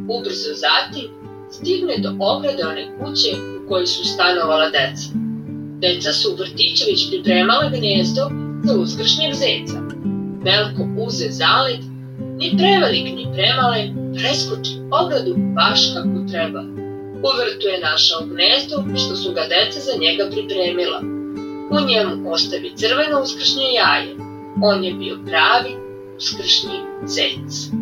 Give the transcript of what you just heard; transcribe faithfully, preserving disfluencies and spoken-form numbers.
Ubrzo zatim stigne do ograde one kuće u kojoj su stanovala deca. Deca su u vrtiću već pripremala gnezdo za uskršnjeg zeca. Velko uze zalet, ni prevelik ni premalen, preskoči ogradu baš kako treba. U vrtu je našao gnezdo što su ga deca za njega pripremila. U njemu ostavi crveno uskršnje jaje. On je bio pravi uskršnji zec.